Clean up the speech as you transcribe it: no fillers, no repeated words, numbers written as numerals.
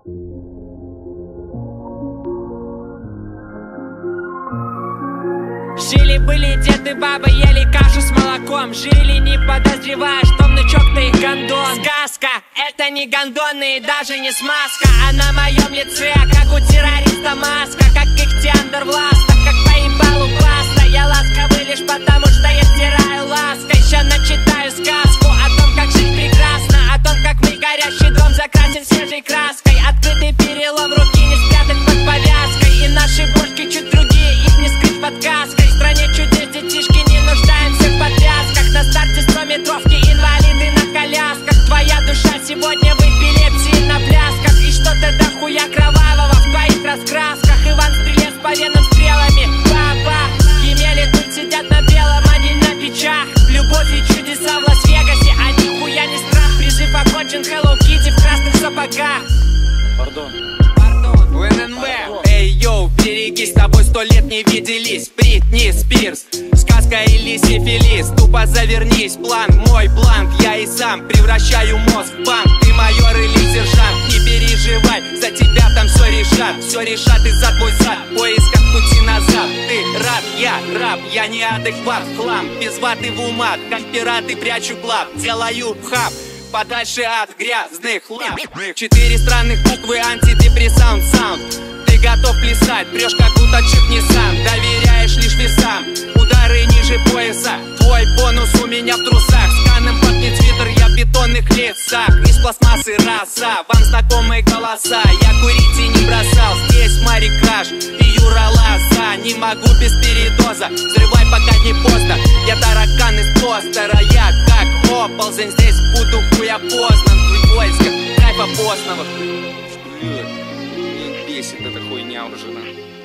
Жили-были дед и баба, ели кашу с молоком. Жили, не подозревая, что внучок-то их гондон. Сказка, это не гондоны и даже не смазка, а на моем лице, как у террориста маска. Как Ихтиандр в ластах, как по ебалу паста. Я ласковый лишь потому, что я стираю лаской. Еще начитаю сказку о том, как жить прекрасно, о том, как мы горящий дом закрасим свежей краской. Открытый перелом, руки не спрятать под повязкой. И наши бошки чуть другие, их не скрыть под каской. В стране чудес, детишки, не нуждаемся в подвязках. На старте 100-метровки, инвалиды на колясках. Твоя душа сегодня в эпилепсии на плясках. И что-то дохуя кровавого в твоих раскрасках. Иван Стрелец по венам стрелами, баба. Емели тут сидят на белом, а не на печах. Любовь и чудеса в Лас-Вегасе, а нихуя не страх. Призыв окончен, Hello Kitty в красных сапогах. Пардон. УННВ. Эй, йоу, берегись, с тобой 100 лет не виделись. Бритни Спирс, сказка или сифилис. Тупо завернись, план, мой бланк. Я и сам превращаю мозг в банк. Ты майор или сержант, не переживай, за тебя там все решат и за твой зад. В поисках пути назад. Ты рад, я раб, я не адекват. Хлам, без ваты в умат, как пираты прячу клад. Делаю хаб, подальше от грязных лап. 4 странных буквы, антидепрессант саунд. Ты готов плясать, прешь как уточек Nissan. Доверяешь лишь весам, удары ниже пояса. Твой бонус у меня в трусах. Сканом пахнет твиттер, я в бетонных лицах. Из пластмассы роса, вам знакомые голоса. Я курить и не бросал, здесь Мари Краш и Юра Лоза. Не могу без передоза, взрывай пока не поздно. Я таракан из постера, я как оползень. Здесь буду хуя познан, в поисках кайфа постного. Бесит эта хуйня уже, да.